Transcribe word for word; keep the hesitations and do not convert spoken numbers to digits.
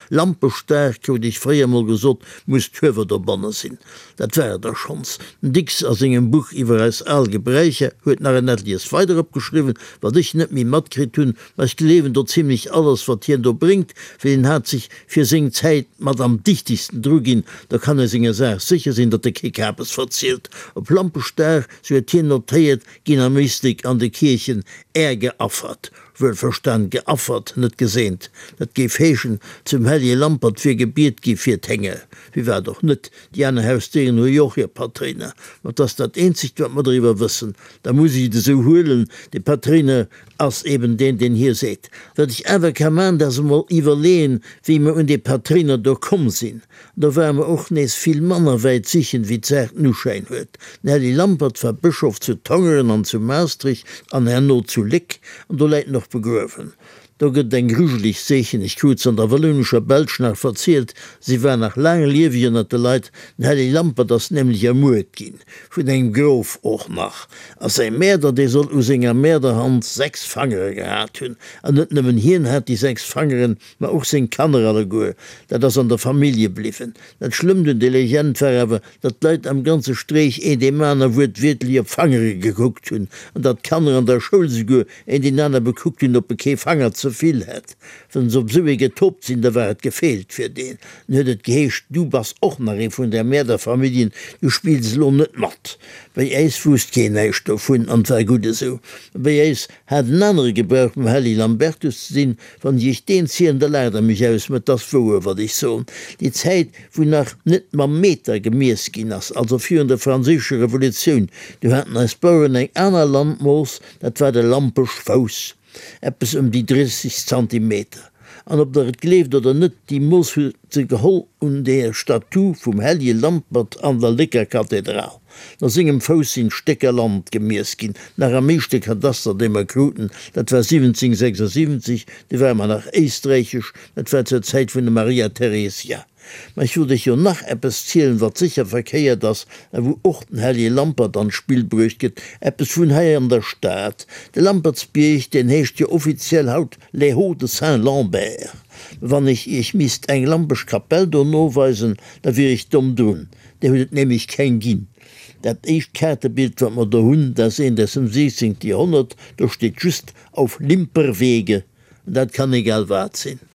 Lampesterk wo ich freier mal gesot muss höwer der banner sinn. Dat wär der chance. Dix as engem Buch iwwer als allgebreche huet nach net lies weiter abgeschrieben, wat ich net mi matkrit hun, was leben dort ziemlich alles wat hier do bringt, für den hat sich fir seng Zeit mat am dichtigsten drugin, da kann er singer sehr sicher sinn, dat der Kikapes verzielt. Op Lampesterk so hier notiert Ginamistik an de Kirchen er geaffert. Verstand geaffert net gesehnt, dat Gefeschen zum Hellie Lampert fir Gebiet gifir hänge. Wie war doch net die an Hausstehen New York ihr Patrine, wat das dat einzig wat man darüber wissen, da muss ich de so holen die Patrine als eben den den hier seht. Dat ich ever kann man das mal überlehen, wie man in die Patrine durchkommen sind. Da wärme auch nes viel Manner weit sichen wie zert nu schein huet. Hellie Lampert war Bischof zu Tongeren an zu Maastricht an Herno zu Lick und du leit noch begroven. Da gëtt eng gruselig sechen ich kurz an der wallönischer Belsch nach verzielt, sie war nach lange Liwien at de Leiit Hellie Lampe das nämlich ermuet gin, vun eng Grof och nach. Ass ei Mäder de soll us enger Mäderhand sechs Fangere gehabt hunn, an net nëmmen hien hat die sechs Fangeren ma och se Kanner alle goe, dat das an der Familie bliffen. Dat schlimm den de Legend verwe, dat Leiit am ganze Streich en de Manner wurt wirklich op Fangere geguckt hunn, an dat Kanner an der Schulze go en die Nanner beguckt hun op beke Fanger zu viel het. Wenn so so getobt sind, da war het gefehlt für den. Nödet geheescht, du bist auch nach von der Meer der Familien, du spielst lo net mat. Bei Eis fust kein Eistoff von an war gute so. Bei Eis hat ein andere gebraucht, um Hellie Lambertus zu sehen, von ich den ziehen, da leider mich aus mit das vor, was ich so. Die Zeit, wo nach net mal Meter gemäß ging, also für der französische Revolution, du hatten als Bauern ein anderer Landmoos, das war der Lampisch Faust. Eppes um die dreißig Zentimeter. An ob der het leeft oder net die Moos ze geholl un der Statu vum Hellie Lampert an der Lickerkathedral. Da singem Fos in Steckerland gemees gin, nach am meeschte Kadaster Demokraten, dat war siebzehnhundertsechsundsiebzig, die war man nach Eestreichisch, dat war zur Zeit vun de Maria Theresia. Ma ich würde ich jo nach Appppes zielelen, wat sicher verkeiert das, wo ochten Hellie Lampert an Spielbrüch get, Appppes vun Haiier an der Staat. De Lampertsbierich den hecht jo offiziell haut Le Haut de Saint-Lambert. Wann ich ich mist eng Lampesch Kapell do noweisen, da wir ich dumm dun. Der huet nämlich kein Gin. Dat eicht Kätebild wat man der hunn, da se des im sechzehnten Jahrhundert, da steht just auf Limperwege. Dat kann egal wat sinn.